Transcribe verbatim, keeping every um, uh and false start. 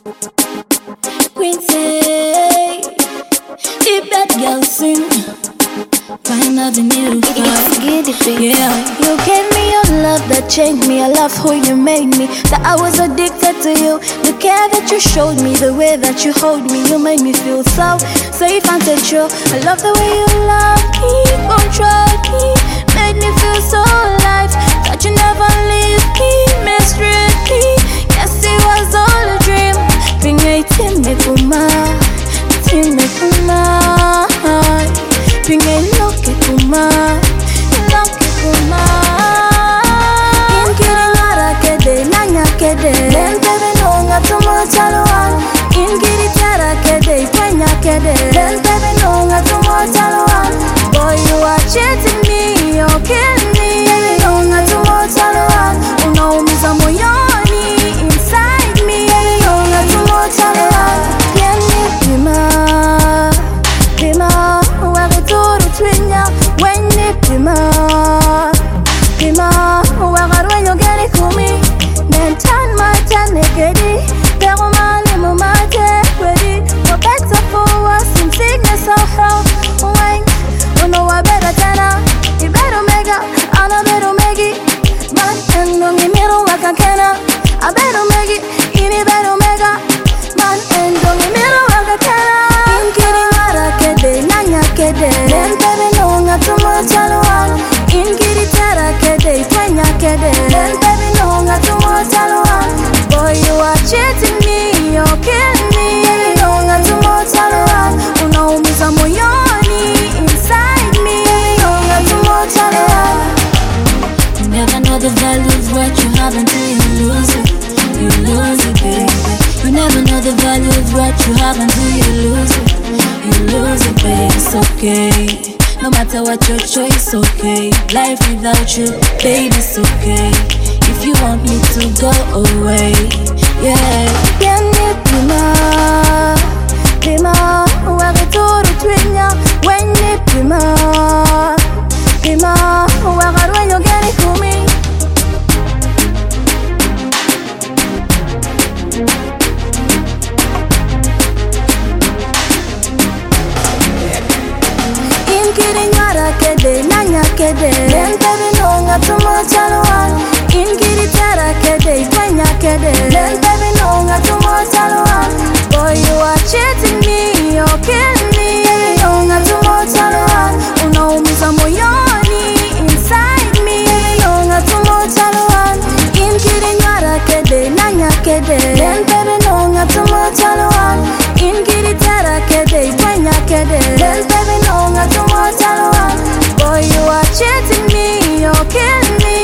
Quincy, if that girl sing, find out the new yeah. You gave me your love that changed me. I love who you made me. That I was addicted to you. The care that you showed me, the way that you hold me, you made me feel so safe and secure. I love the way you love, keep on trucking, made me feel so alive. That you never leave me, mystery. Yes, it was all a dream. Bring a team me kuma, team me kuma. Bring a look at kuma, look at kuma. In kiri ngara kede, nanya kede. Then baby no nga tumo chalwan. In kiri tara kede, penya kede. Then baby no nga tumo chalwan. Boy, you are cheating me, you're killing me. Baby no nga tumo chalwan. Unaumiza moyoni inside me. Baby no nga tumo chalwan. Yeni pima, pima. When you pima, pima, wagar when you get it to me. Then turn my turn negedi. Pero mani mo mate ready. We're better for us in sickness or health. When you know I better than her, you better make up, I know better make it. Man, and don't give me no work I cannot. I better make it, you need better make up. Man, and don't give me no work I cannot. In kidding, what I get it, nanya get it. Tumo chalwan, in kiri tara kede, penya kede. Then baby no nga tumo chalwan. Boy, you are cheating me, you're killing me. Baby no nga tumo chalwan. Unaumiza moyoni inside me. Baby no nga tumo chalwan. You never know the value of what you have until you lose it. You lose it, baby. You never know the value of what you have until you lose it. You lose it, baby. It's okay. No matter what your choice, okay. Life without you, baby, it's okay. If you want me to go away, yeah. Yeni pima, pima, wage turu twinya. Weni pima, pima, wagar when you get it to me. Kede, nanya kede. Then baby no nga tumo chalwan. In kiri tara kede, penya kede. Then baby no nga tumo chalwan. Boy, you are cheating me, you're killing me. Baby no nga tumo chalwan. Unaumiza moyoni inside me. Baby no nga tumo chalwan. In kiri ngara kede, nanya kede. Then baby no nga tumo chalwan. In kiri tara kede, penya kede. Then baby no nga tumo chalwan. Boy, you are cheating me, you're killing me.